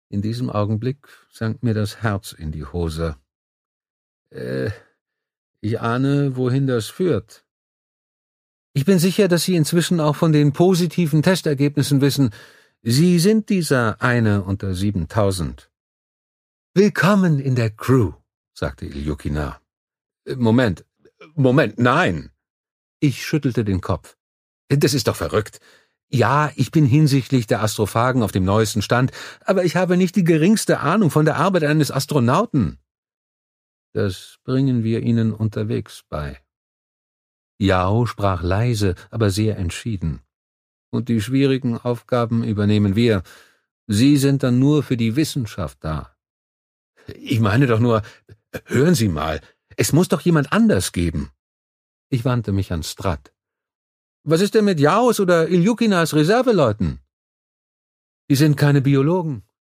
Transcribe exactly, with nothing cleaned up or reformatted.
In diesem Augenblick sank mir das Herz in die Hose. Äh, ich ahne, wohin das führt. Ich bin sicher, dass Sie inzwischen auch von den positiven Testergebnissen wissen. Sie sind dieser eine unter siebentausend. Willkommen in der Crew, sagte Iljukina. Moment, Moment, nein. Ich schüttelte den Kopf. Das ist doch verrückt. Ja, ich bin hinsichtlich der Astrophagen auf dem neuesten Stand, aber ich habe nicht die geringste Ahnung von der Arbeit eines Astronauten. Das bringen wir Ihnen unterwegs bei. Yao sprach leise, aber sehr entschieden. Und die schwierigen Aufgaben übernehmen wir. Sie sind dann nur für die Wissenschaft da. Ich meine doch nur, hören Sie mal, es muss doch jemand anders geben. Ich wandte mich an Stratt. Was ist denn mit Yaos oder Iljukinas Reserveleuten? Die sind keine Biologen.